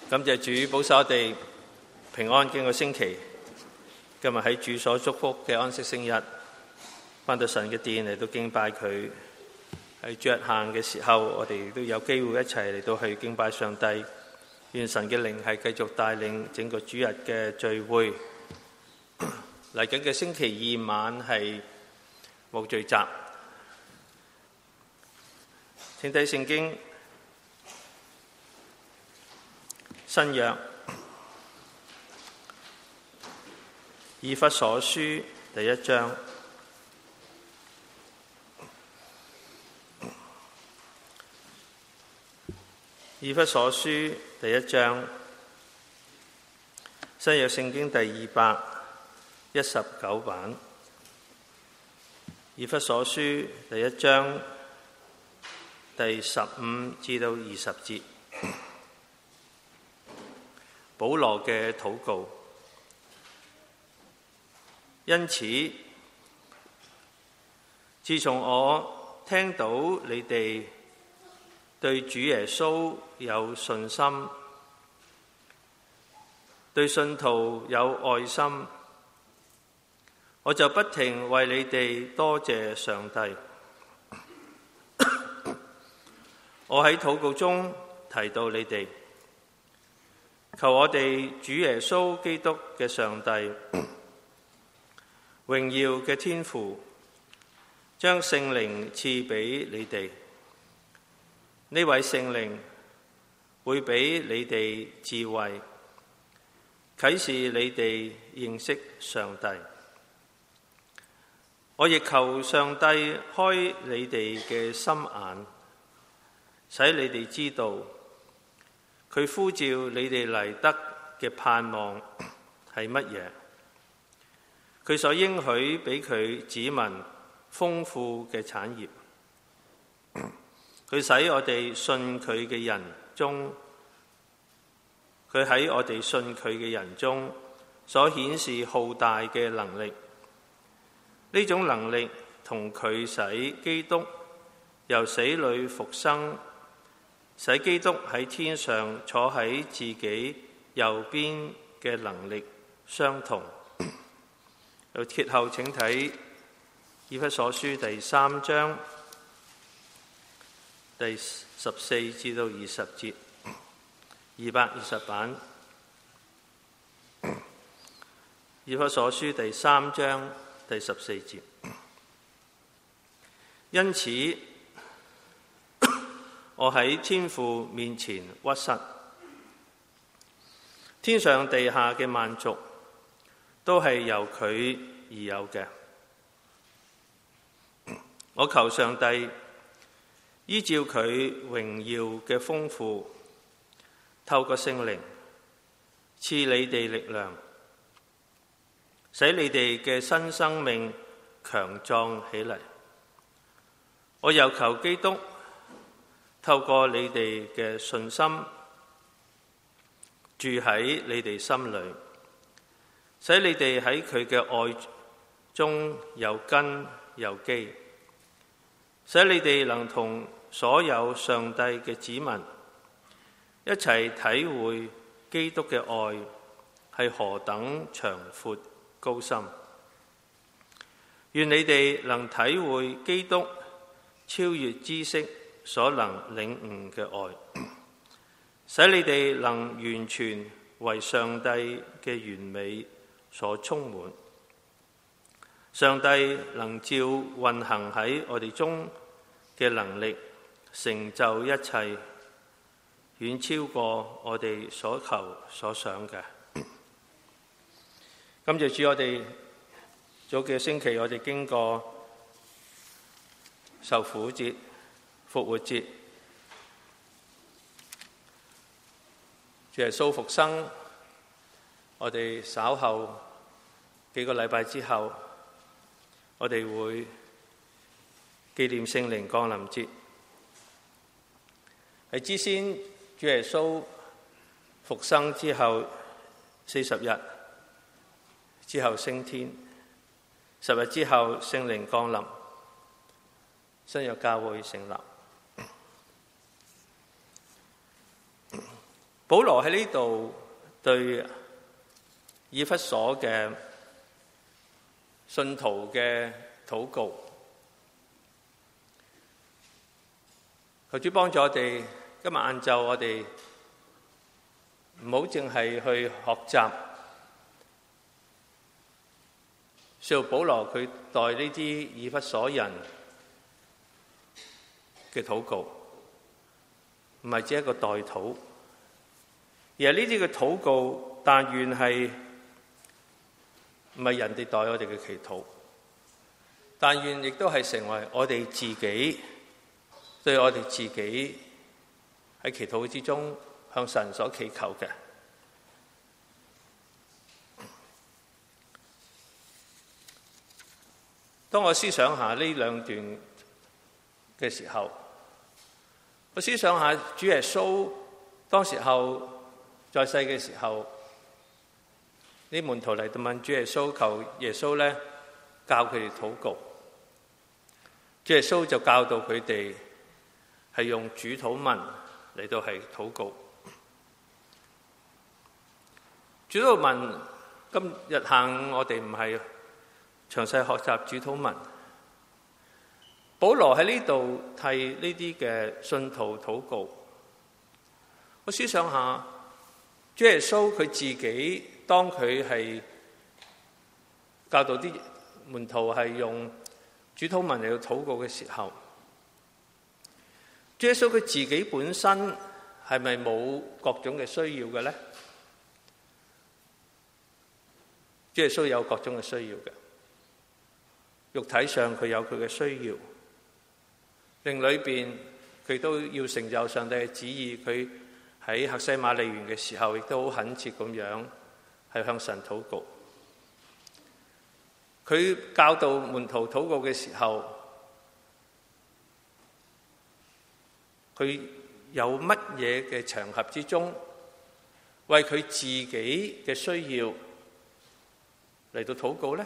感謝主保守我哋平安經過星期，今日喺主所祝福嘅安息聖日，返到神嘅殿嚟到敬拜佢。喺主日行嘅時候，我哋都有機會一齊嚟到去敬拜上帝。願神嘅靈係繼續帶領整個主日嘅聚會。嚟緊嘅星期二晚係無聚集，請睇聖經新約以弗所書第1章。以弗所書第1章，新約聖經第219版。以弗所書第1章第15至到20節，保羅嘅禱告。因此，自從我聽到你哋對主耶穌有信心，對信徒有愛心，我就不停為你哋多謝上帝。我喺禱告中提到你哋，求我哋主耶穌基督嘅上帝，榮耀嘅天父，將聖靈賜俾你哋。呢位聖靈會俾你哋智慧，啟示你哋認識上帝。我亦求上帝開你哋嘅心眼，使你哋知道佢呼召你哋嚟得嘅盼望係乜嘢，佢所應許俾佢子民豐富嘅產業。佢喺我哋信佢嘅人中所顯示浩大嘅能力。呢種能力同佢使基督由死裏復生，使基督喺天上坐喺自己右邊嘅能力相同。又揭後請睇以弗所書第3章第14至到20節，220版。以弗所書第3章第14節。因此，我喺天父面前屈膝，天上地下嘅萬族都係由佢而有嘅。我求上帝依照佢榮耀嘅豐富，透過聖靈賜你哋力量，使你哋嘅新生命強壯起嚟。我又求基督透過你哋嘅信心住喺你哋心裏，使你哋喺佢嘅愛中有根有基，使你哋能同所有上帝嘅子民一齊體會基督嘅愛係何等長闊高深。願你哋能體會基督超越知識所能領悟嘅愛，使你哋能完全為上帝嘅完美所充滿。上帝能照運行喺我哋中嘅能力，成就一切，遠超過我哋所求所想嘅。感謝主，我哋早幾個星期我哋經過受苦節、復活節、主耶穌復生，我哋稍後幾個禮拜之後，我哋會紀念聖靈降臨節。喺之先，主耶穌復生之後40日之後升天，10日之後聖靈降臨，新約教會成立。 保羅喺呢度對以弗所嘅信徒嘅禱告，求主幫助我哋。今日晏晝我哋唔好淨係去學習使徒保羅佢代呢啲以弗所人嘅禱告，唔係只係一個代禱，而係呢啲嘅禱告，但願係唔係人哋代我哋嘅祈禱，但願亦都係成為我哋自己對我哋自己喺祈禱之中向神所祈求嘅。當我思想下呢兩段嘅時候，我思想下主耶穌當時候在世嘅時候，啲門徒嚟到問主耶穌，求耶穌咧教佢哋禱告。主耶穌就教導佢哋係用主禱文嚟到係禱告。主禱文今日下午我哋唔係詳細學習主禱文。保羅喺呢度替呢啲嘅信徒禱告。我思想下，主耶穌佢自己當佢係教導啲門徒係用主禱文嚟到禱告嘅時候，主耶穌佢自己本身係咪冇各種嘅需要嘅咧？主耶穌有各種嘅需要嘅，肉體上佢有佢嘅需要，靈裏邊佢都要成就上帝嘅旨意。佢喺客西馬尼園嘅時候，亦都好懇切咁樣係向神禱告。佢教導門徒禱告嘅時候，佢有乜嘢嘅場合之中，為佢自己嘅需要嚟到禱告呢？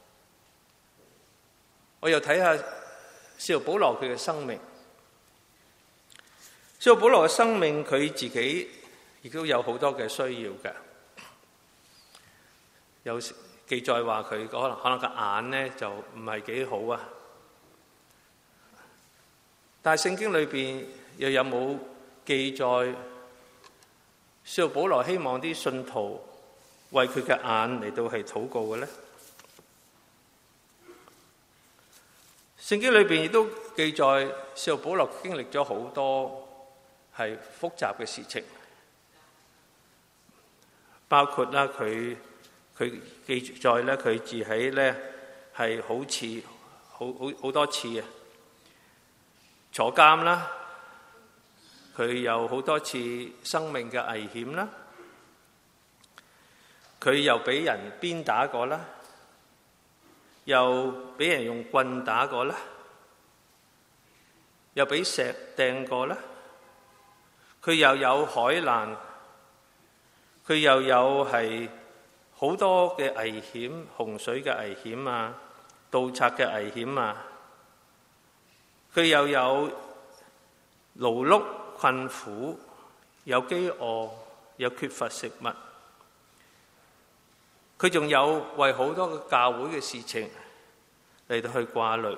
我又睇下使徒保羅佢嘅生命。使徒保羅嘅生命，佢自己亦都有好多嘅需要嘅。有記載話佢可能個眼呢就唔係幾好啊。但係聖經裏邊又有冇記載使徒保羅希望啲信徒為佢嘅眼嚟到係禱告嘅呢？聖經裏邊亦都記載使徒保羅經歷咗好多係複雜嘅事情，包括啦佢記載咧佢自己咧係好多次啊坐監啦，佢有好多次生命嘅危險啦，佢又俾人鞭打過啦，又俾人用棍打過啦，又俾石掟過啦，佢又有海難，佢又有係好多嘅危險，洪水嘅危險啊，盜賊嘅危險啊，佢又有勞碌困苦，有飢餓，有缺乏食物，佢仲有為好多嘅教會嘅事情嚟到去掛慮。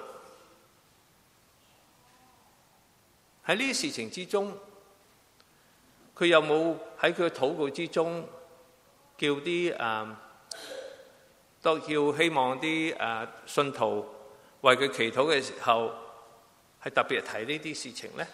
喺呢啲事情之中，佢有冇喺佢嘅禱告之中叫啲都叫希望啲信徒為佢祈禱嘅時候係特別提呢啲事情咧？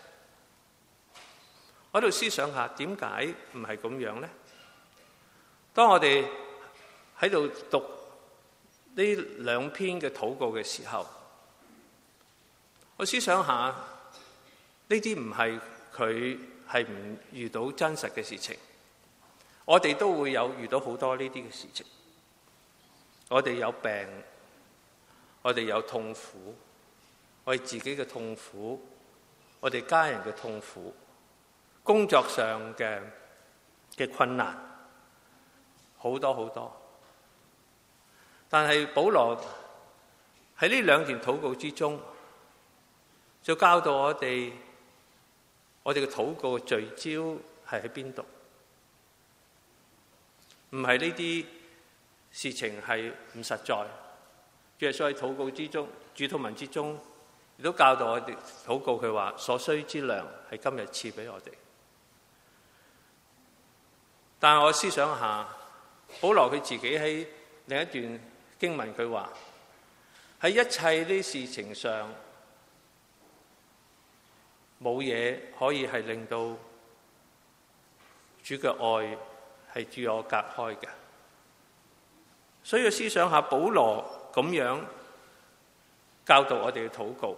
我喺度思想下，點解唔係咁樣咧？當我哋喺度讀呢兩篇嘅禱告嘅時候，我思想下，呢啲唔係佢係唔遇到真實嘅事情，我哋都會有遇到好多呢啲嘅事情。我哋有病，我哋有痛苦，我哋自己嘅痛苦，我哋家人嘅痛苦，工作上嘅困難，好多好多。但係保羅喺呢兩段禱告之中，就教導我哋嘅禱告嘅聚焦係喺邊度？ 唔係呢啲事情係唔實在。主耶穌喺禱告之中，主禱文之中，亦都教導我哋禱告，佢話所需之糧係今日賜俾我哋。但係我思想下，保羅佢自己喺另一段經文佢話，喺一切呢事情上，冇嘢可以係令到主嘅愛係與我隔開嘅。所以我思想下，保羅咁樣教導我哋嘅禱告，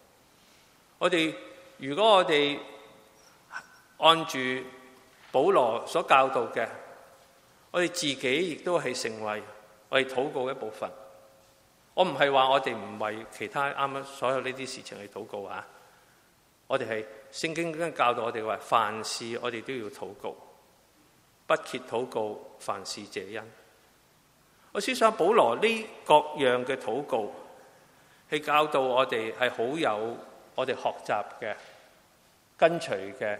如果我哋按住保羅所教導嘅，我哋自己亦都係成為我哋禱告嘅一部分。我唔係話我哋唔為其他啱啱所有呢啲事情去禱告啊！我哋係聖經教導我哋話，凡事我哋都要禱告，不歇禱告，凡事謝恩。我思想保羅呢各樣嘅禱告，係教導我哋係好有我哋學習嘅、跟隨嘅，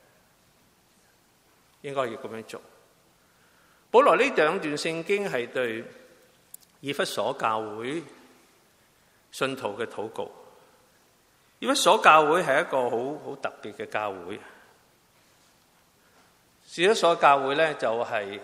應該要咁樣做。保羅呢兩段聖經係對以弗所教會信徒嘅禱告。以弗所教會係一個好特別嘅教會。以弗所教會咧，就係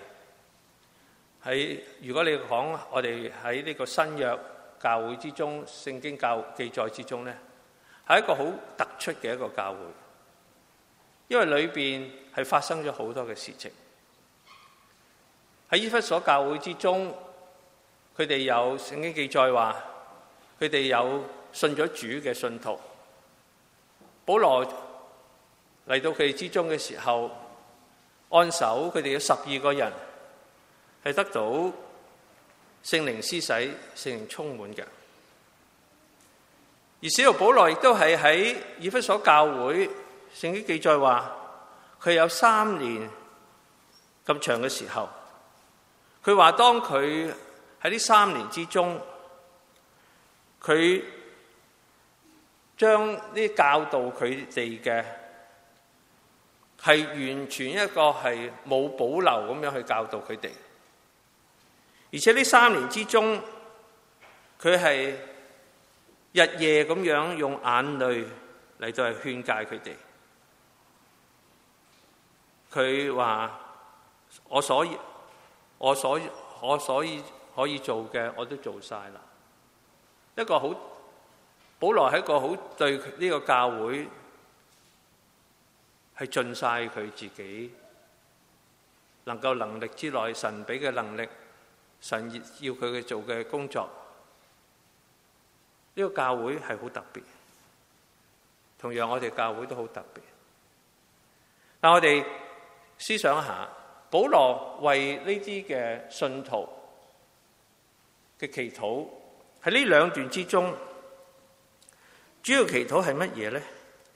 如果你講我哋喺呢個新約教會之中，聖經記載之中咧，係一個好突出嘅一個教會，因為裏邊係發生咗好多嘅事情。喺以弗所教會之中，佢哋有聖經記載話，佢哋有信咗主嘅信徒。保羅嚟到佢哋之中嘅時候，按手佢哋有12個人係得到聖靈施洗、聖靈充滿嘅。而使徒保羅亦都係喺以弗所教會，聖經記載話佢有3年咁長嘅時候。佢話當佢喺呢3年之中，佢將呢教導佢哋嘅係完全一個係冇保留咁樣去教導佢哋，而且呢3年之中，佢係日夜咁樣用眼淚嚟到係勸誡佢哋。佢話我所以可以做嘅我都做晒啦。保羅係一個好對呢個教會係盡晒佢自己能力之內，神俾嘅能力，神要佢去做嘅工作。呢個教會係好特別，同樣我哋教會都好特別。但我哋思想一下，保羅為呢啲嘅信徒嘅祈禱，喺呢2段之中，主要祈禱係乜嘢呢？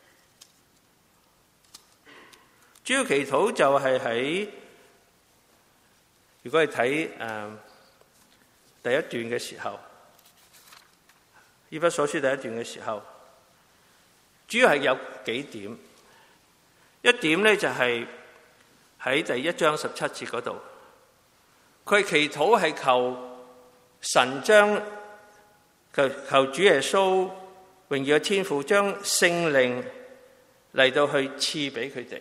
主要祈禱就係喺，如果係睇第一段嘅時候，以弗所書第一段嘅時候，主要係有幾點。一點呢，就係喺第1章17節嗰度，佢祈禱係求神將求主耶穌榮耀嘅天父將聖靈嚟到去賜俾佢哋。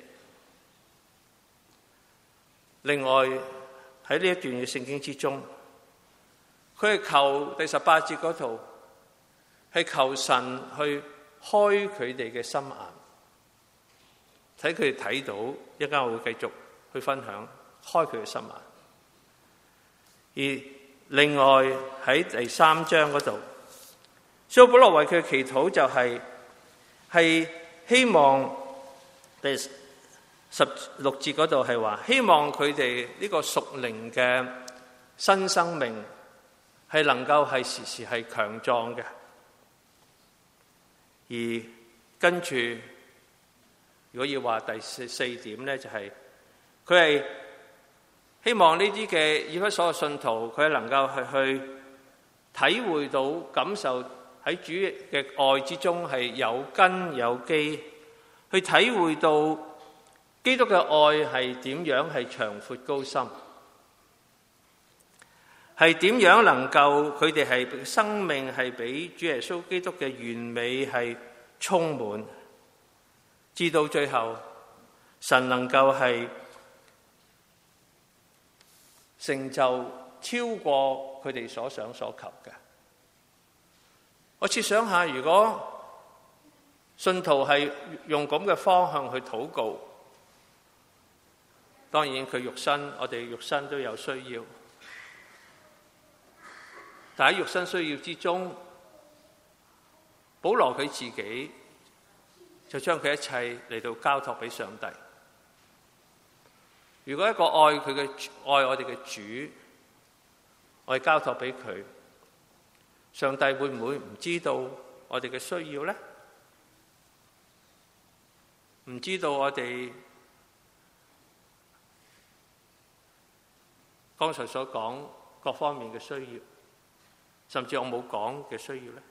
另外喺呢一段嘅聖經之中，佢係求第18節嗰度，係求神去開佢哋嘅心眼，睇佢哋睇到，一陣間我會繼續去分享開佢嘅心眼。而另外喺第3章嗰度，所以保羅為佢嘅祈禱就係希望第16節嗰度係話，希望佢哋呢個屬靈嘅新生命係能夠係時時係強壯嘅。而跟住如果要話第4點咧，就係佢係希望呢啲嘅以弗所嘅信徒，佢係能夠去體會到、感受喺主嘅愛之中係有根有基，去體會到基督嘅愛係點樣係長闊高深， 係點樣能夠佢哋係生命係俾主耶穌基督嘅完美係充滿，至到最後神能夠係成就超過佢哋所想所求嘅。我設想下，如果信徒係用咁嘅方向去禱告，當然佢肉身，我哋肉身都有需要。但喺肉身需要之中，保羅佢自己就將佢一切嚟到交託俾上帝。如果一個愛我哋嘅主，我哋交託俾佢，上帝會唔會唔知道我哋嘅需要呢？唔知道我哋剛才所講各方面嘅需要，甚至我冇講嘅需要呢？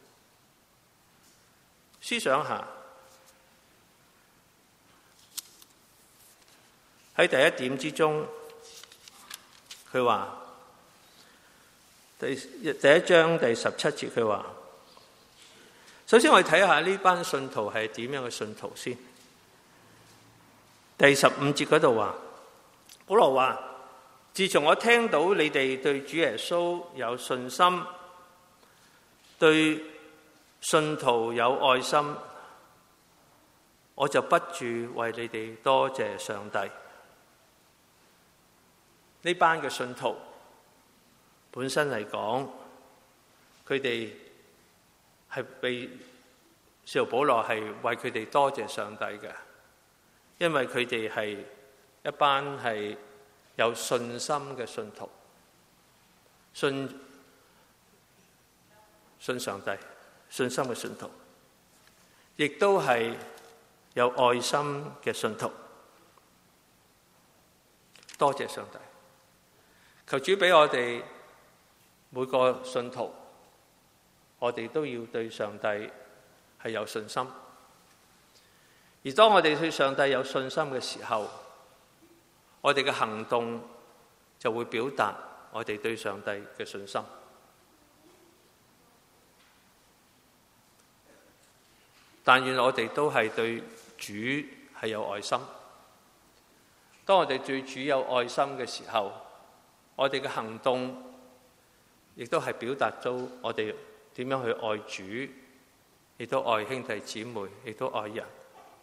思想下，喺第一點之中，佢話第一章第17節，佢話，首先我哋睇下呢班信徒係點樣嘅信徒先。第15節嗰度話，保羅話，自從我聽到你哋對主耶穌有信心，對信徒有愛心，我就不住為你哋多謝上帝。呢班嘅信徒本身嚟講，佢哋係被使徒保羅係為佢哋多謝上帝嘅，因為佢哋係一班係有信心嘅信徒，信上帝、信心嘅信徒，亦都係有愛心嘅信徒。多謝上帝，求主俾我哋每個信徒，我哋都要對上帝係有信心。而當我哋對上帝有信心嘅時候，我哋嘅行動就會表達我哋對上帝嘅信心。但願我哋都係對主係有愛心。當我哋對主有愛心嘅時候，我哋嘅行動亦都係表達到我哋點樣去愛主，亦都愛兄弟姊妹，亦都愛人。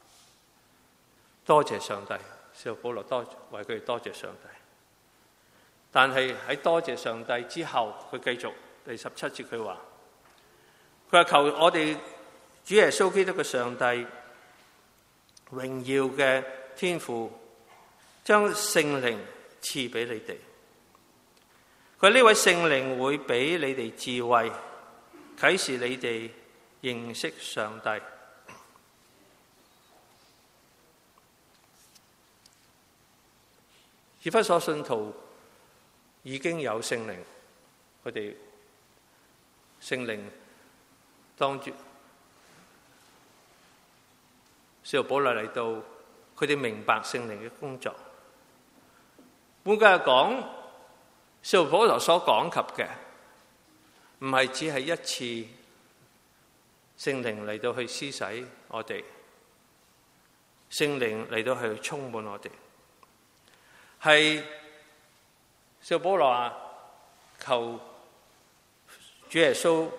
多謝上帝，使徒保羅為佢哋多謝上帝。但係喺多謝上帝之後，佢繼續第17節佢話，求我哋主耶穌基督嘅上帝榮耀嘅天父，將聖靈賜俾你哋。佢呢位聖靈會俾你哋智慧，啟示你哋認識上帝。以弗所信徒已經有聖靈，佢哋聖靈當住使徒保羅嚟到，佢哋明白聖靈嘅工作。換句話講，使徒保羅所講及嘅，唔係只係一次聖靈嚟到去施洗我哋，聖靈嚟到去充滿我哋，係使徒保羅話求主耶穌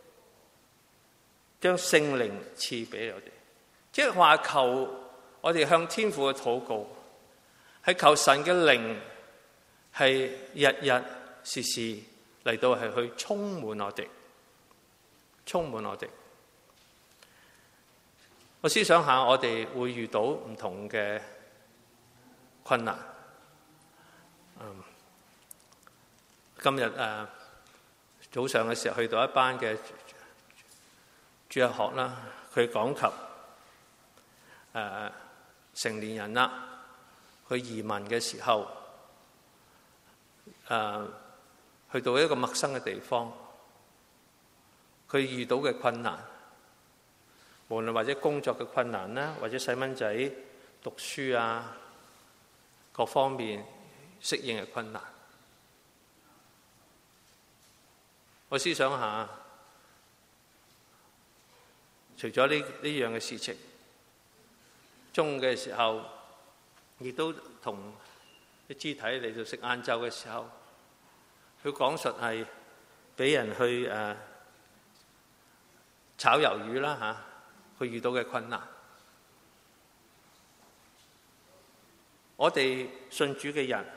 將聖靈賜俾我哋，即係話求我哋向天父嘅禱告，係求神嘅靈係日日時時嚟到係去充滿我哋，充滿我哋。我思想下，我哋會遇到唔同嘅困難。今日早上嘅時候去到一班嘅主日學啦，佢講及成年人啦，去移民嘅時候，去到一個陌生嘅地方，佢遇到嘅困難，無論或者工作嘅困難啦，或者細蚊仔讀書啊，各方面適應嘅困難。 我思想下，除咗呢樣嘅事情，中嘅時候，亦都同啲肢體嚟到食晏晝嘅時候，佢講述係俾人去炒魷魚啦嚇，佢遇到嘅困難。我哋信主嘅人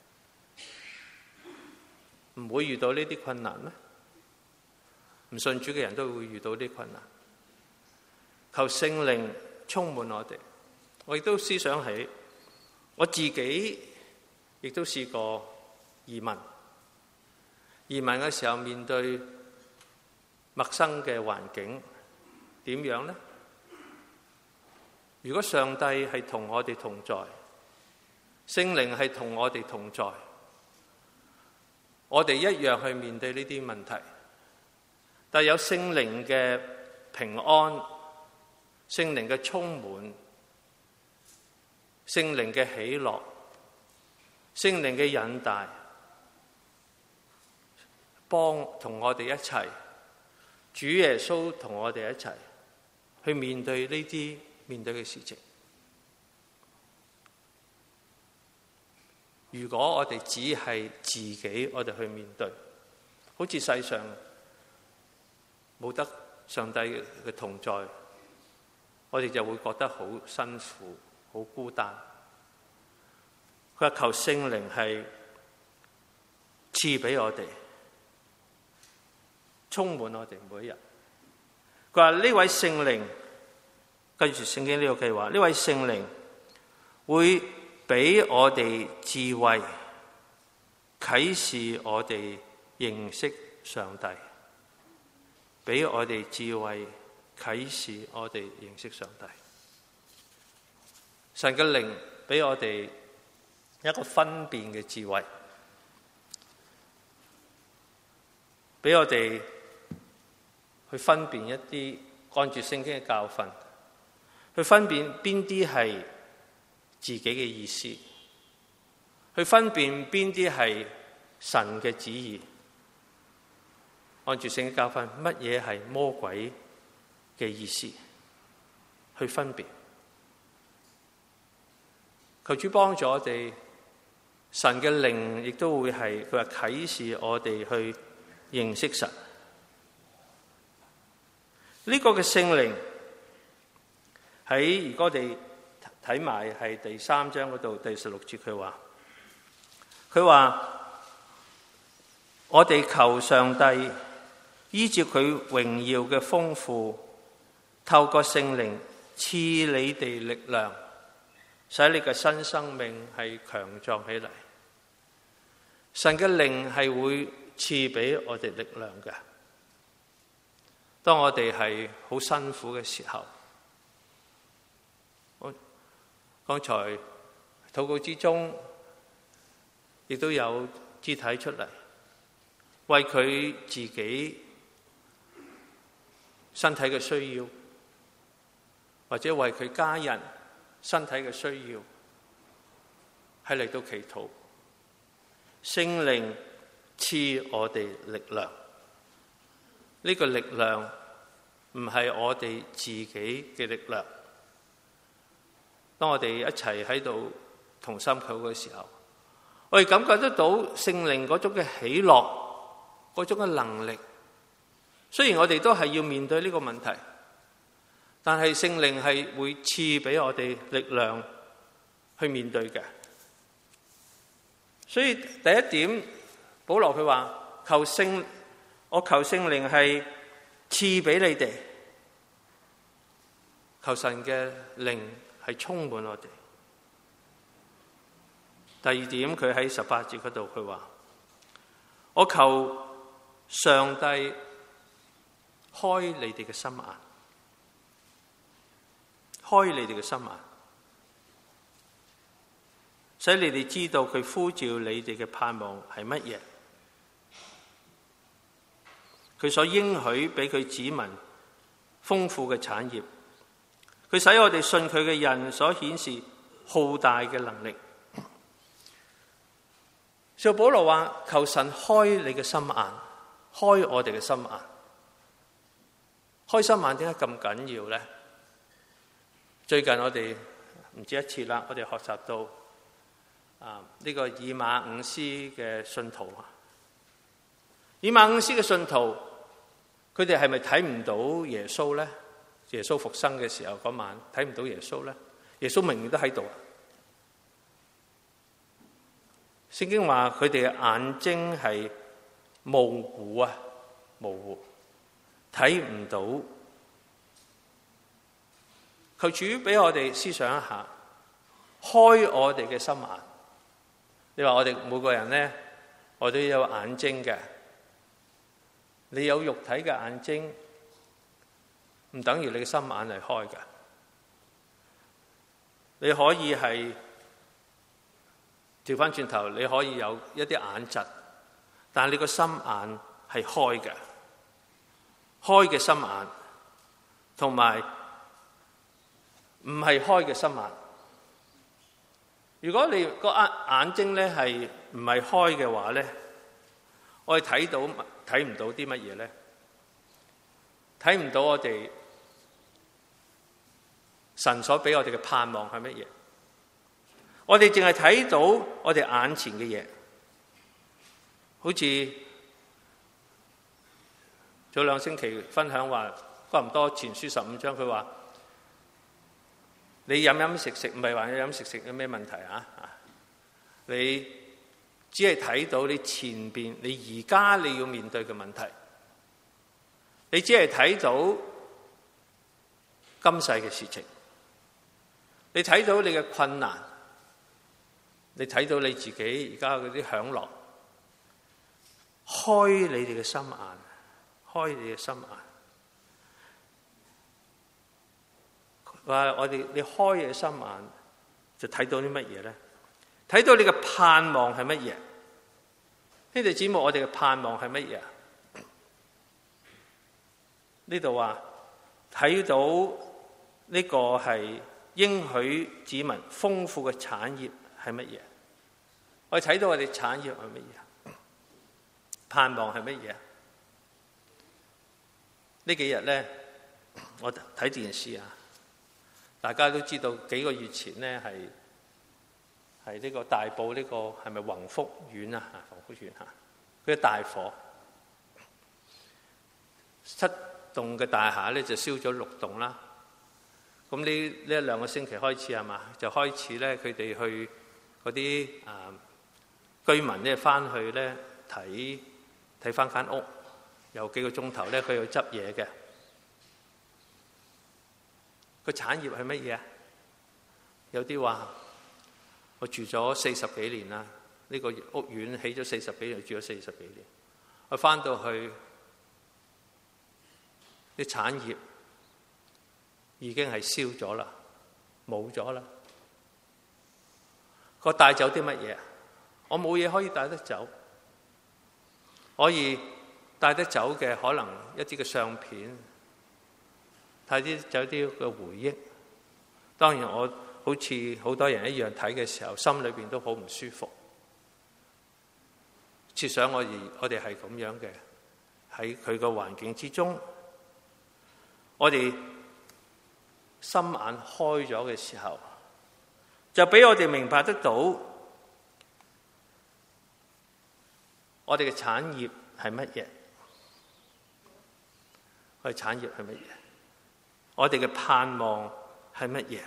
唔會遇到呢啲困難咩？唔信主嘅人都會遇到呢啲困難。求聖靈充滿我哋。我亦都思想起我自己，亦都試過移民。移民嘅時候面對陌生嘅環境，點樣呢？如果上帝係同我哋同在，聖靈係同我哋同在，我哋一樣去面對呢啲問題。但有聖靈嘅平安，聖靈嘅充滿，聖靈嘅喜樂，聖靈嘅引帶，同我哋一齊，主耶穌同我哋一齊去面對呢啲面對嘅事情。如果我哋只係自己，我哋去面對，好似世上冇得上帝嘅同在，我哋就會覺得好辛苦、好孤單。佢話求聖靈係賜俾我哋，充滿我哋每一日。佢話呢位聖靈，跟住聖經呢個計劃，呢位聖靈會俾我哋智慧，啟示我哋認識上帝，俾我哋智慧，啟示我哋認識上帝。神嘅靈俾我哋一個分辨嘅智慧，俾我哋去分辨一啲按住聖經嘅教訓，去分辨邊啲係自己嘅意思，去分辨邊啲係神嘅旨意，按住聖經教訓，乜嘢係魔鬼嘅意思，去分辨。求主幫助我哋，神嘅靈亦都會係佢話啟示我哋去認識神。呢個嘅聖靈喺如果我哋睇埋係第3章嗰度第16節，佢話我哋求上帝依照佢榮耀嘅豐富，透過聖靈賜你哋力量，使你嘅新生命係強壯起嚟。神嘅靈係會賜俾我哋力量嘅。當我哋係好辛苦嘅時候，我剛才禱告之中亦都有肢體出嚟，為佢自己身體嘅需要，或者為佢家人身體嘅需要，係嚟到祈禱。聖靈賜我哋力量，呢個力量唔係我哋自己嘅力量。當我哋一齊喺度同心禱嘅時候，我哋感覺得到聖靈嗰種嘅喜樂，嗰種嘅能力。雖然我哋都係要面對呢個問題，但係聖靈係會賜俾我哋力量去面對嘅。所以第一點，保羅佢話我求聖靈係賜俾你哋，求神嘅靈係充滿我哋。第二點，佢喺18節嗰度佢話我求上帝開你哋嘅心眼，開你哋嘅心眼，使你哋知道佢呼召你哋嘅盼望係乜嘢，佢所應許俾佢子民豐富嘅產業，佢使我哋信佢嘅人所顯示浩大嘅能力。所以保羅話求神開你嘅心眼， 開我哋嘅心眼。開心眼點解咁緊要呢？最近我哋唔止一次啦，我哋學習到呢個以馬忤斯嘅信徒啊，以馬忤斯嘅信徒，佢哋係咪睇唔到耶穌呢？耶穌復生嘅時候嗰晚睇唔到耶穌呢？耶穌明明都喺度。聖經話佢哋嘅眼睛係模糊啊，模糊，睇唔到。求主俾我哋思想一下，開我哋嘅心眼。你話我哋每個人呢，我都有眼睛嘅。你有肉體嘅眼睛，唔等於你嘅心眼係開嘅。你可以係調翻轉頭，你可以有一啲眼疾，但係你個心眼係開嘅。開嘅心眼同埋唔係開嘅心眼。如果你個眼睛咧係唔係開嘅話咧，我哋睇唔到啲乜嘢咧？睇唔到我哋神所俾我哋嘅盼望係乜嘢？我哋淨係睇到我哋眼前嘅嘢，好似早2星期分享話哥林多前書15章，佢話你飲食唔係話飲食有咩問題啊？你只係睇到你前邊你而家你要面對嘅問題，你只係睇到今世嘅事情，你睇到你嘅困難，你睇到你自己而家嗰啲享樂。開你哋嘅心眼，開你嘅心眼。話你開你嘅心眼，就睇到啲乜嘢咧？睇到你嘅盼望係乜嘢？呢度指望我哋嘅盼望係乜嘢？呢度話睇到呢個係應許子民豐富嘅產業係乜嘢？我哋睇到我哋產業係乜嘢？盼望係乜嘢？呢幾日咧，我睇電視啊，大家都知道幾個月前咧係呢個大埔呢個係咪宏福苑啊？宏福苑嚇，佢嘅大火7棟嘅大廈咧就燒咗6棟啦。咁呢1-2個星期開始係嘛，就開始咧佢哋去嗰啲居民咧翻去咧睇翻間屋，有幾個鐘頭咧佢去執嘢嘅。個產業係乜嘢啊？有啲話我住咗40幾年啦，呢個屋苑起咗40幾年，住咗40幾年。我翻到去啲產業已經係燒咗啦，冇咗啦。佢帶走啲乜嘢？我冇嘢可以帶得走，可以帶得走嘅可能一啲嘅相片，帶走啲嘅回憶。當然我好似好多人一樣睇嘅時候，心裏邊都好唔舒服。設想我哋係咁樣嘅，喺佢個環境之中，我哋心眼開咗嘅時候，就俾我哋明白得到我哋嘅產業係乜嘢，我哋產業係乜嘢，我哋嘅盼望係乜嘢。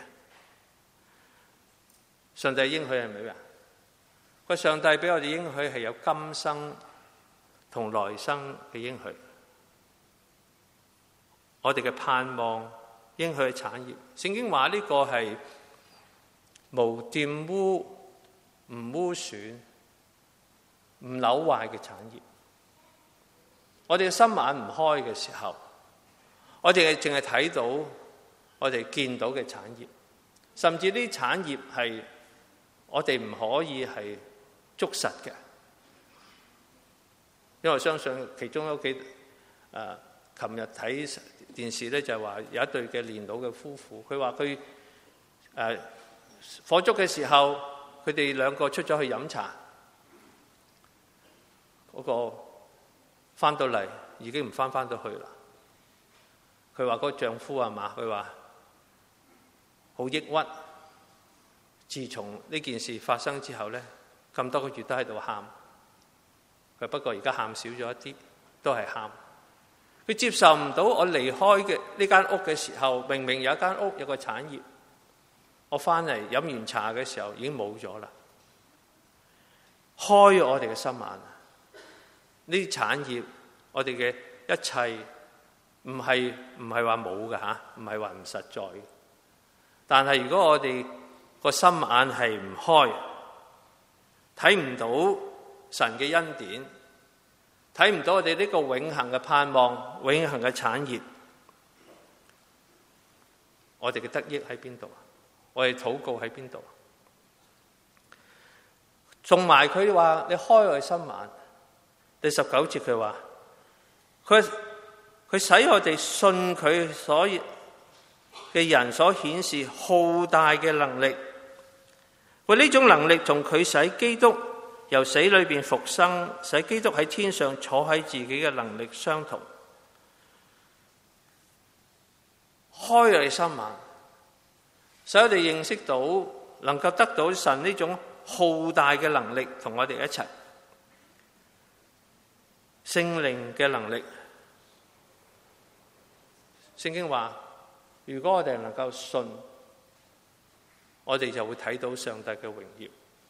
上帝應許係咪啊？個上帝俾我哋應許係有今生同來生嘅應許。我哋嘅盼望應許嘅產業，聖經話呢個係無玷污、唔污損、唔朽壞嘅產業。我哋嘅心眼唔開嘅時候，我哋淨係睇到我哋見到嘅產業，甚至呢啲產業係我哋唔可以係捉實嘅。因為我相信其中有幾琴日睇電視咧，就係話有一對嘅年老嘅夫婦，佢話佢火燭嘅時候，佢哋兩個出咗去飲茶，嗰個翻到嚟已經唔翻到去啦。佢話嗰個丈夫係嘛？佢話好抑鬱。自從呢件事發生之後呢，咁多個月都喺度喊。佢不過而家喊少咗一啲，都係喊。佢接受唔到我離開嘅呢間屋嘅時候，明明有一間屋有個產業，我翻嚟飲完茶嘅時候已經冇咗啦。開我哋嘅心眼，呢啲產業，我哋嘅一切唔係話冇嘅吓，唔係話唔實在嘅。但係如果我哋個心眼係唔開，睇唔到神嘅恩典，睇唔到我哋呢個永恆嘅盼望、永恆嘅產業，我哋嘅得益喺邊度？我哋禱告喺邊度？仲埋佢話你開我嘅心眼。第19節佢話佢使我哋信佢所嘅人所顯示浩大嘅能力。佢呢種能力同佢使基督由死裏邊復生，使基督喺天上坐喺自己嘅能力相同。開我哋心眼，使我哋認識到能夠得到神呢種浩大嘅能力同我哋一齊。聖靈嘅能力，聖經話如果我哋能夠信，我哋就會睇到上帝嘅榮耀。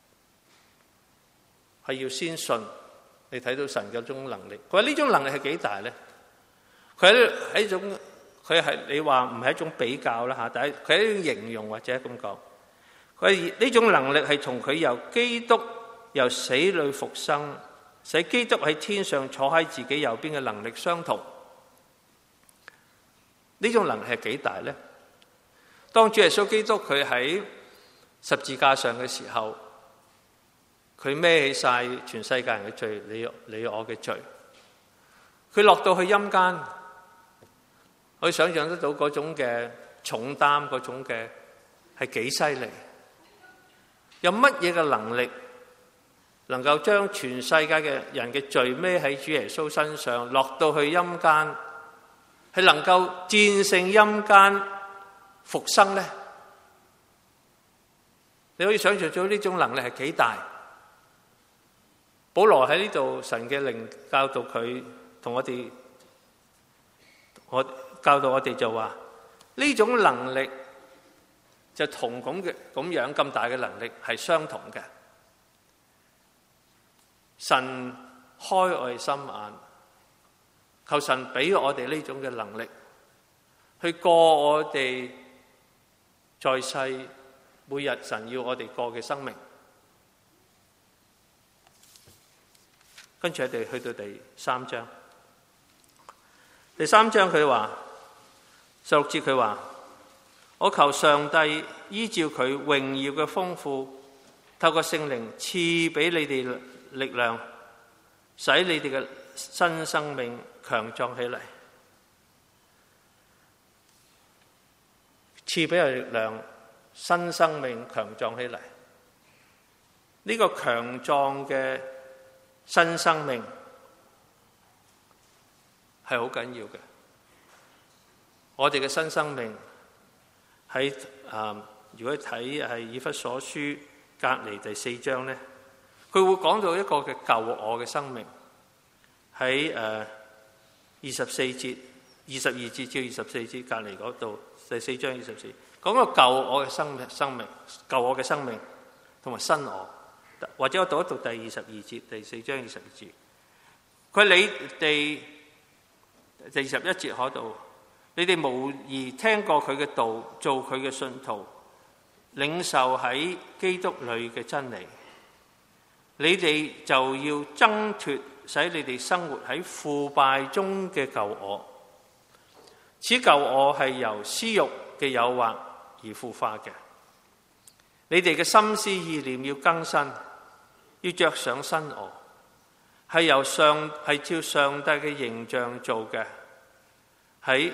係要先信，你睇到神嘅種能力。佢話呢種能力係幾大咧？佢係一種，佢係你話唔係一種比較啦吓，但係佢係一種形容或者咁講。佢呢種能力係同佢由基督由死裏復生，使基督喺天上坐喺自己右邊嘅能力相同。呢種能力係幾大咧？當主耶穌基督佢喺十字架上嘅時候，佢孭起晒全世界人嘅罪，你我嘅罪。佢落到去陰間，可以想象得到嗰種嘅重擔，嗰種嘅係幾犀利。有乜嘢嘅能力能夠將全世界嘅人嘅罪孭喺主耶穌身上，落到去陰間，係能夠戰勝陰間復生呢？你可以想象到呢種能力係幾大。保羅喺呢度，神嘅靈教導佢，同我哋，教導我哋就話呢種能力就同咁樣咁大嘅能力係相同嘅。神開我哋心眼，求神俾我哋呢種嘅能力，去過我哋在世每日神要我哋過嘅生命。跟住我哋去到第3章，第3章佢話16節佢話：我求上帝依照佢榮耀嘅豐富，透過聖靈賜俾你哋力量，使你哋嘅新生命強壯起嚟。賜俾我力量，新生命強壯起嚟。呢個強壯嘅新生命係好緊要嘅。我哋嘅新生命喺如果睇係以弗所書隔離第4章咧，佢會講到一個嘅舊我嘅生命。喺24節、22節至24節隔離嗰度，第4章24講個舊我嘅生命、舊我嘅生命同埋新我。或者我讀一讀第22節，第4章22節。佢你哋第21節嗰度，你哋無疑聽過佢嘅道，做佢嘅信徒，領受喺基督裏嘅真理。你哋就要掙脫，使你哋生活喺腐敗中嘅舊我。此舊我係由私欲嘅誘惑而腐化嘅。你哋嘅心思意念要更新，要着上新我，係照上帝嘅形象做嘅，喺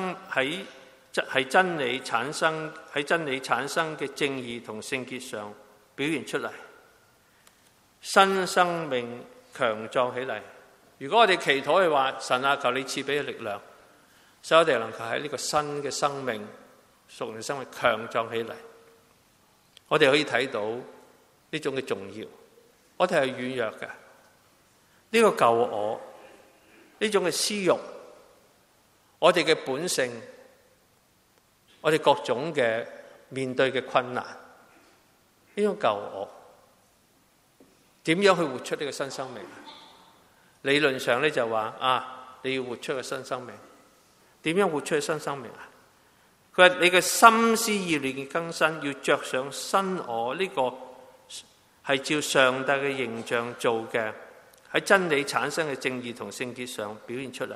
真理產生嘅正義同聖潔上表現出嚟，新生命強壯起嚟， 如果我哋祈禱嘅話，神啊，求你賜俾嘅力量，使我哋能夠喺呢個新嘅生命、屬靈生命強壯起嚟。我哋可以睇到呢種嘅重要。我哋係軟弱嘅，呢個舊我，呢種嘅私慾，我哋嘅本性，我哋各種嘅面對嘅困難，呢種舊我點樣去活出呢個新生命？理論上咧就話你要活出個新生命，點樣活出個新生命啊？佢話你嘅心思意念嘅更新，要着上新我，呢個係照上帝嘅形象做嘅，喺真理產生嘅正義同聖潔上表現出嚟。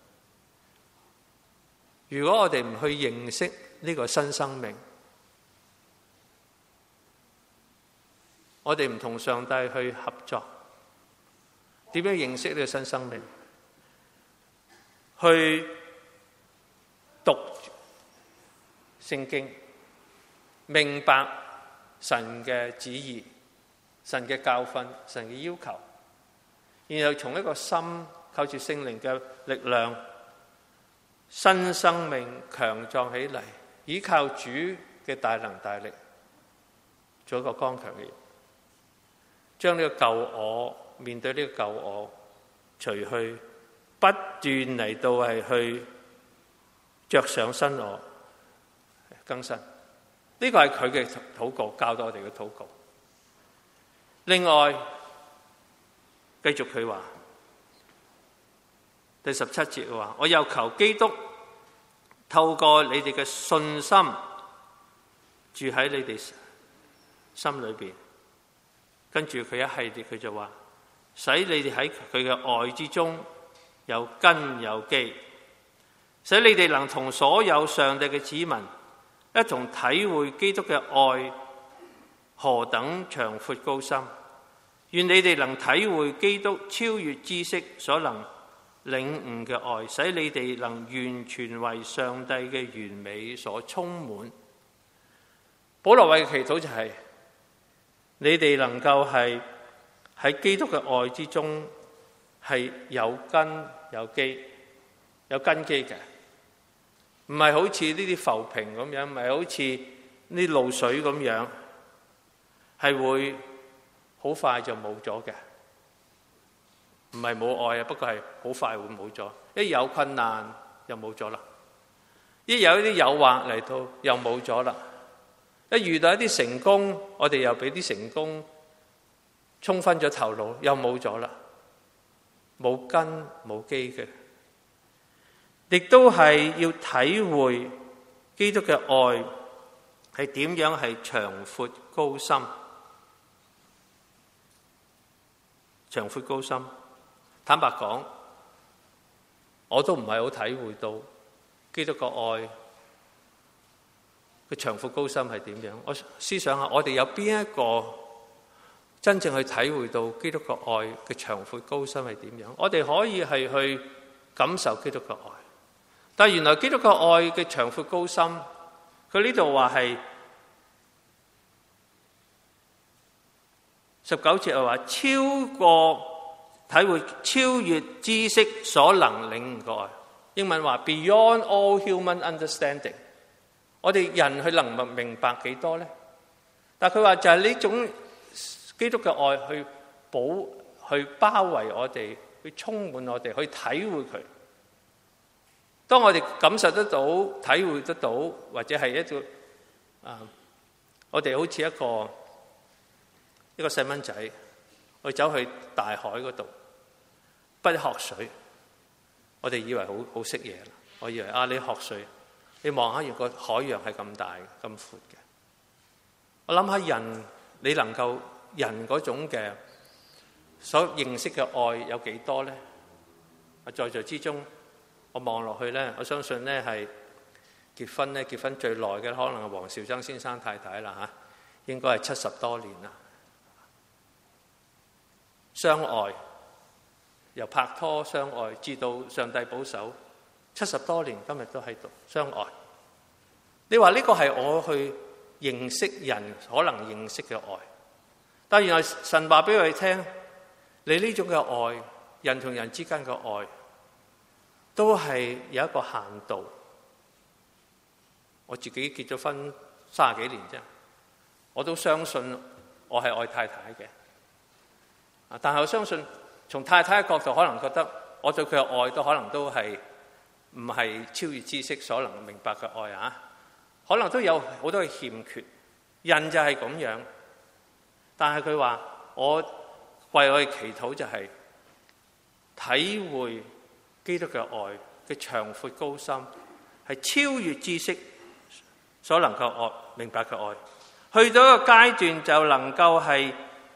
如果我哋唔去認識呢個新生命，我哋唔同上帝去合作，點樣認識呢個新生命？去讀聖經，明白神嘅旨意、神嘅教訓、神嘅要求，然後從一個心靠住聖靈嘅力量，新生命強壯起嚟，依靠主嘅大能大力，做一個剛強嘅人，將呢個舊我，面對呢個舊我除去，不斷嚟到係去着上新我，更新。呢個係佢嘅禱告，教導我哋嘅禱告。另外繼續佢話第17節嘅話，我又求基督透過你哋嘅信心住喺你哋心裏邊。跟住佢一系列佢就話，使你哋喺佢嘅愛之中有根有基，使你哋能同所有上帝嘅子民一同體會基督嘅愛何等長闊高深。願你哋能體會基督超越知識所能領悟嘅愛，使你哋能完全為上帝嘅完美所充滿。保羅為嘅祈禱就係你哋能夠係喺基督嘅愛之中係有根有基，有根基嘅，唔係好似呢啲浮萍咁樣，唔係好似呢露水咁樣，係會好快就冇咗嘅。唔係冇愛啊，不過係好快會冇咗。一有困難又冇咗啦，一有一啲誘惑嚟到又冇咗啦。一遇到一啲成功，我哋又俾啲成功沖昏咗頭腦，又冇咗啦。冇根冇基嘅，亦都係要體會基督嘅愛係點樣係長闊高深，長闊高深。坦白講，我都唔係好體會到基督嘅愛嘅長闊高深係點樣。我思想下，我哋有邊一個真正去體會到基督嘅愛嘅長闊高深係點樣？我哋可以係去感受基督嘅愛，但係原來基督嘅愛嘅長闊高深，佢呢度話係19節係話超過體會，超越知識所能領悟嘅愛。英文話 Beyond all human understanding。我哋人去能明白幾多呢？但係佢話就係呢種基督嘅愛去包圍我哋，去充滿我哋，去體會佢。當我哋感受得到、體會得到，或者係一個我哋好似一個細蚊仔，我走去大海嗰度，不一喝水，我哋以為好識嘢啦。我以為你喝水，你望下，原來個海洋係咁大、咁闊嘅。我諗下人，你能夠人嗰種嘅所認識嘅愛有幾多呢？在座之中，我望落去呢，我相信呢係結婚最耐嘅，可能係黃紹曾先生太太啦嚇，應該係70多年啦。相愛，由拍拖相愛至到上帝保守，70多年今日都喺度相愛。你話呢個係我去認識人可能認識嘅愛，但原來神話俾我哋聽，你呢種嘅愛人同人之間嘅愛都係有一個限度。我自己結咗婚30幾年啫，我都相信我係愛太太嘅。但係我相信從太太嘅角度，可能覺得我對佢嘅愛都可能都係唔係超越知識所能明白嘅愛啊，可能都有好多嘅欠缺。人就係咁樣，但係佢話我為我嘅祈禱就係體會基督嘅愛嘅長闊高深，係超越知識所能夠愛明白嘅愛。去到一個階段就能夠係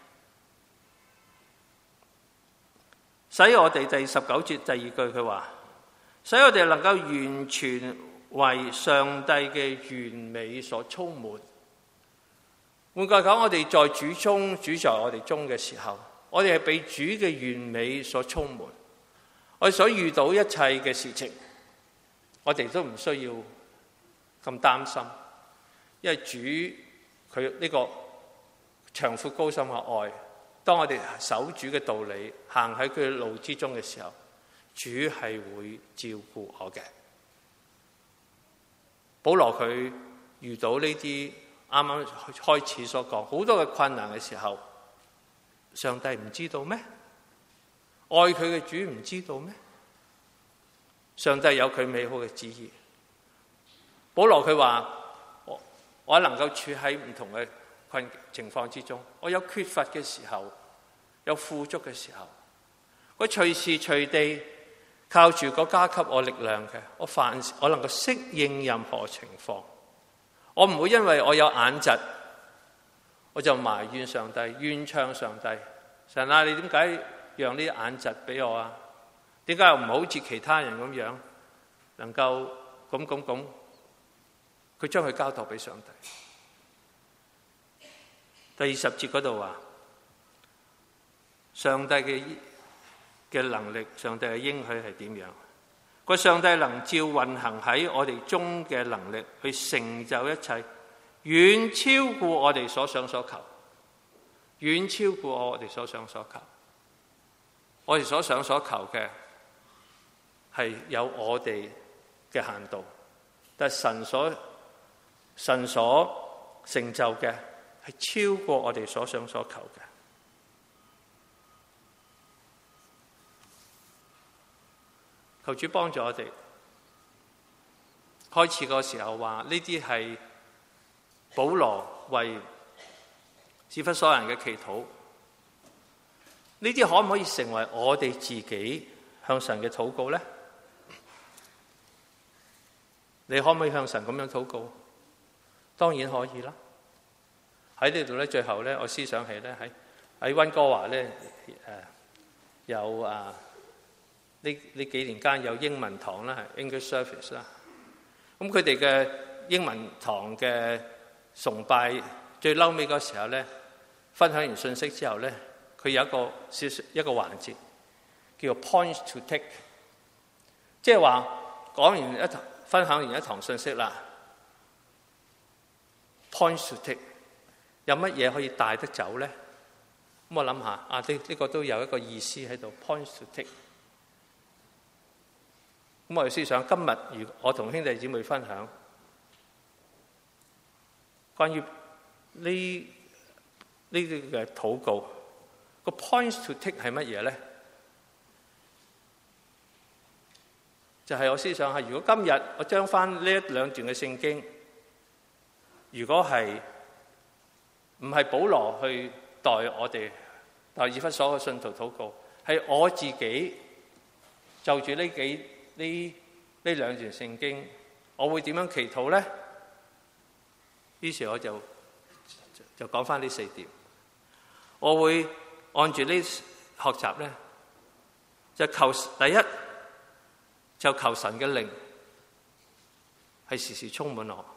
使我哋第19節第2句佢話，使我哋能夠完全為上帝嘅完美所充滿。換句講，我哋在主中，主在我哋中嘅時候，我哋係被主嘅完美所充滿。我哋所遇到一切嘅事情，我哋都唔需要咁擔心，因為主佢呢個長闊高深嘅愛，當我哋守主嘅道理，行喺佢嘅路之中嘅時候，主係會照顧我嘅。保羅佢遇到呢啲啱啱開始所講好多嘅困難嘅時候，上帝唔知道咩？愛佢嘅主唔知道咩？上帝有佢美好嘅旨意。保羅佢話我能夠處喺唔同嘅情況之中，我有缺乏嘅時候，有富足嘅時候，我隨時隨地靠住嗰加給我力量嘅，我能夠適應任何情況。我唔會因為我有眼疾，我就埋怨上帝，怨唱上帝。神啊，你點解讓呢啲眼疾俾我啊？點解又唔好似其他人咁樣，能夠咁？佢將佢交託俾上帝。第20節嗰度話，上帝嘅能力，上帝嘅應許係點樣？個上帝能照運行喺我哋中嘅能力，去成就一切，遠超過我哋所想所求，遠超過我哋所想所求。我哋所想所求嘅係有我哋嘅限度，但係神所成就嘅係超過我哋所想所求嘅。求主幫助我哋。開始個時候話呢啲係保羅為以弗所人嘅祈禱，呢啲可唔可以成為我哋自己向神嘅禱告呢？你可唔可以向神咁樣禱告？當然可以啦。喺呢度咧，最後咧，我思想起咧喺溫哥華咧，有呢幾年間有英文堂啦，係 English Service 啦。咁佢哋嘅英文堂嘅崇拜最嬲尾嗰時候咧，分享完信息之後咧，佢有一個環節叫做 Points to Take， 即係話分享完一堂信息啦 ，Points to Take 有乜嘢可以帶得走咧？咁我諗下呢個都有一個意思喺度 ，Points to Take。咁我哋思想今日，如我同兄弟姊妹分享關於呢啲嘅禱告，個 points to take 係乜嘢咧？就係我思想係，如果今日我將翻呢2段嘅聖經，如果係唔係保羅去代以弗所嘅信徒禱告，係我自己就住呢2段聖經，我會點樣祈禱咧？於是我就講翻呢4點。我會按住呢學習咧，就第一就求神嘅靈係時時充滿我。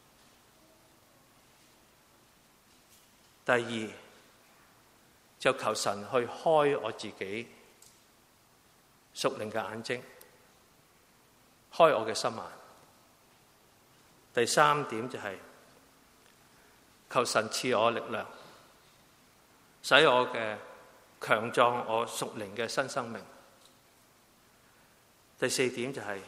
第二就求神去開我自己屬靈嘅眼睛，開我嘅心眼。第三點就係求神賜我力量，使我嘅強壯我屬靈嘅新生命， 第4點就係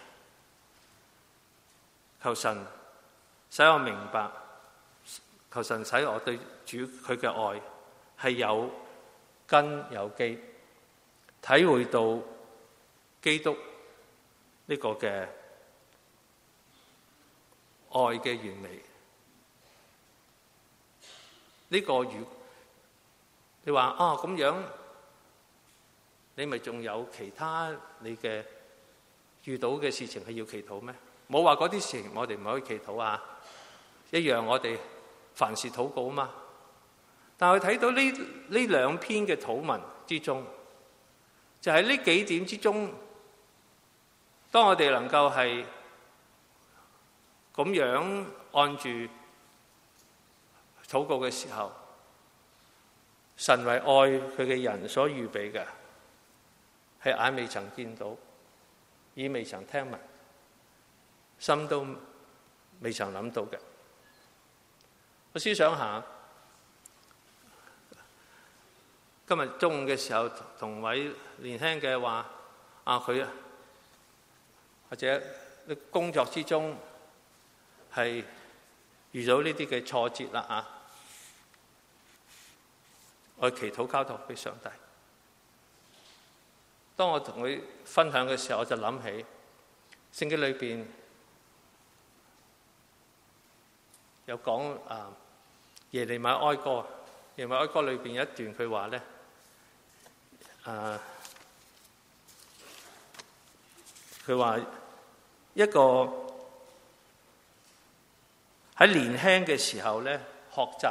求神使我明白，求神使我對主佢嘅愛係有根有基，體會到基督呢個嘅愛嘅完美。呢個你話咁樣，你咪仲有其他你嘅遇到嘅事情係要祈禱咩？冇話嗰啲事情我哋唔可以祈禱啊，一樣我哋凡事禱告啊嘛。但係睇到呢2篇嘅禱文之中，就喺呢幾點之中，當我哋能夠係咁樣按住禱告嘅時候，神為愛佢嘅人所預備嘅，係眼未曾見到，耳未曾聽聞，心都未曾諗到嘅。我思想下，今日中午嘅時候同位年輕嘅話，佢或者工作之中係遇到呢啲嘅挫折啦，我祈禱交託俾上帝。當我同佢分享嘅時候，我就諗起聖經裏邊有講耶利米哀歌。耶利米哀歌裏邊有一段佢話咧，佢話一個喺年輕嘅時候咧，學習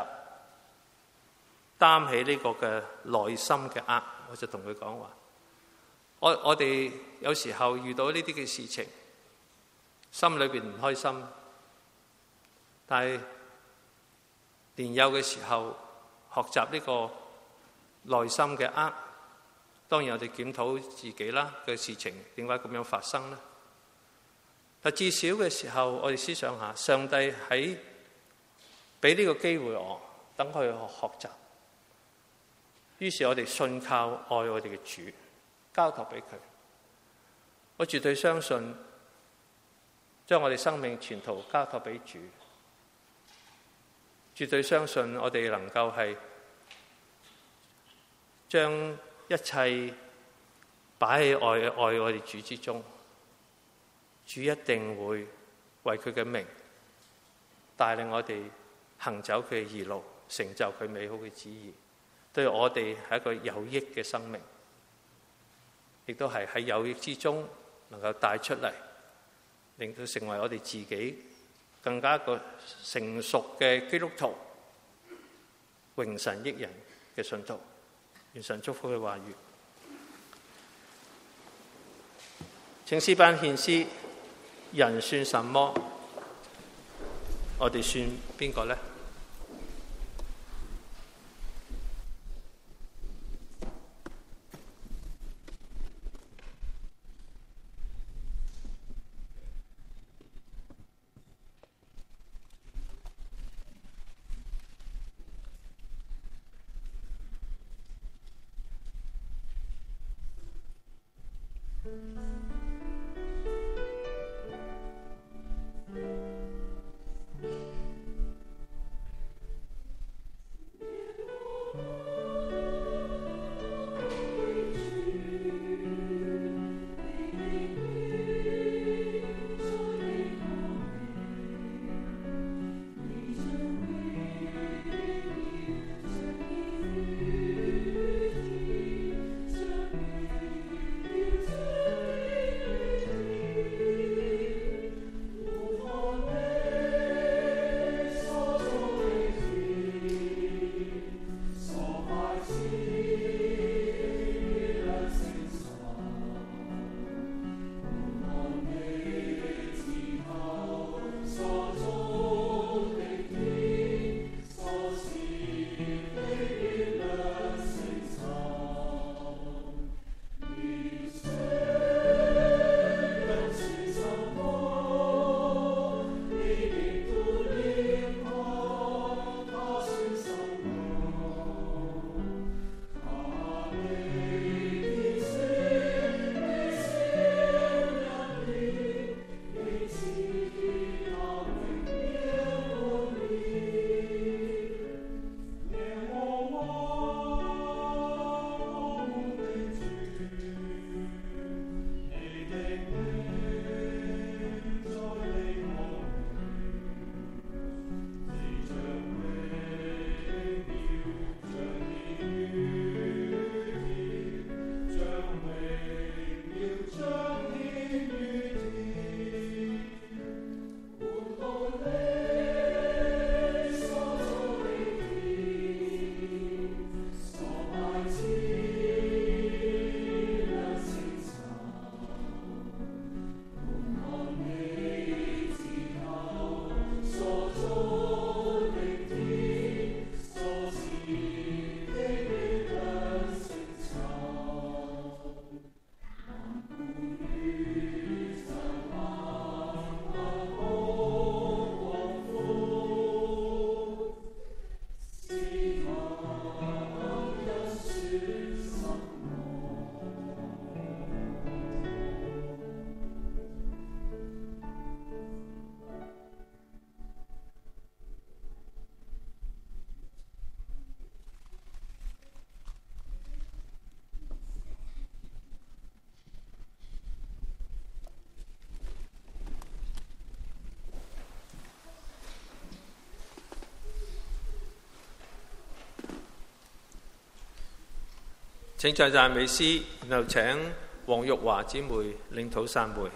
擔起呢個嘅內心嘅軛，我就同佢講話，我哋有時候遇到呢啲嘅事情，心裏邊唔開心，但係年幼嘅時候學習呢個內心嘅軛，當然我哋檢討自己啦嘅事情點解咁樣發生呢？但至少嘅時候，我哋思想下，上帝喺俾呢個機會我，等佢學習。於是我哋信靠愛我哋嘅主，交託俾佢。我絕對相信，將我哋生命前途交託俾主，絕對相信我哋能夠係將一切擺喺愛我哋主之中。主一定會為佢嘅名帶領我哋行走佢嘅義路，成就佢美好嘅旨意，對我哋係一個有益嘅生命，亦都係喺有益之中能夠帶出嚟，令到成為我哋自己更加一個成熟嘅基督徒，榮神益人嘅信徒。願神祝福佢話語。請詩班獻詩。人算什麼？我哋算邊個呢？ 請唱讚美詩，然後請黃玉華姊妹領禱散會。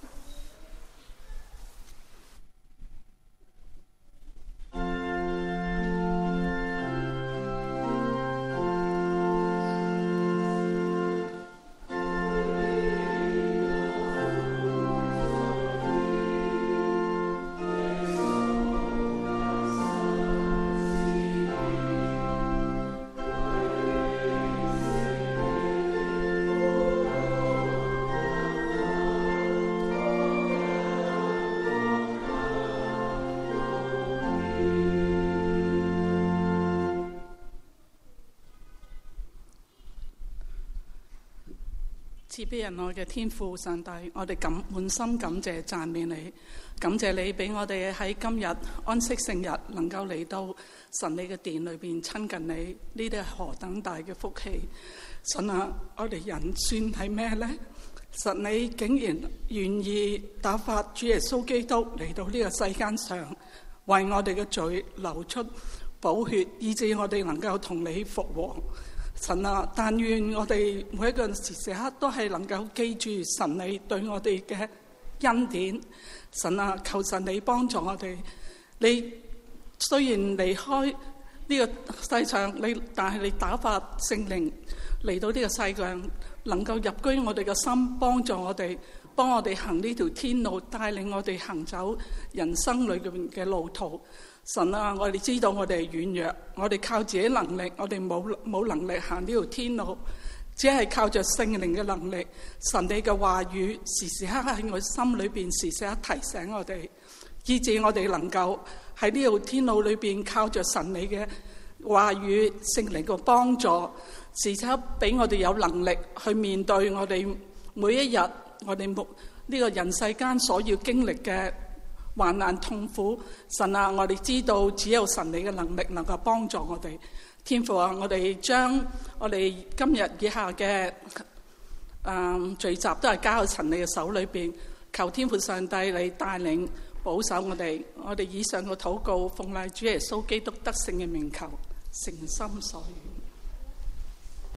賜俾人愛嘅天父上帝，我哋滿心感謝讚美你，感謝你俾我哋喺今日安息聖日能夠嚟到神你嘅殿裏邊親近你，呢啲係何等大嘅福氣！神啊，我哋人算係咩呢？神你竟然願意打發主耶穌基督嚟到呢個世間上，為我哋嘅罪流出寶血，以致我哋能夠同你復和。神啊，但願我哋每一個時刻都係能夠記住神你對我哋嘅恩典。神啊，求神你幫助我哋。你雖然離開呢個世上，但係你打發聖靈嚟到呢個世上，能夠入居我哋嘅心，幫助我哋，幫我哋行呢條天路，帶領我哋行走人生裏邊嘅路途。神啊，我哋知道我哋軟弱，我哋靠自己能力，我哋冇能力行呢條天路，只係靠着聖靈嘅能力。神你嘅話語時時刻刻喺我心裏邊，時時刻提醒我哋，以致我哋能夠喺呢條天路裏邊靠着神你嘅話語、聖靈嘅幫助，時刻俾我哋有能力去面對我哋每一日，我哋呢個人世間所要經歷嘅患難痛苦。神啊，我哋知道只有神你嘅能力能夠幫助我哋。天父啊，我哋將我哋今日以下嘅聚集都係交喺神你嘅手裏邊，求天父上帝你帶領保守我哋。我哋以上嘅禱告奉賴主耶穌基督得勝嘅名求，誠心所願。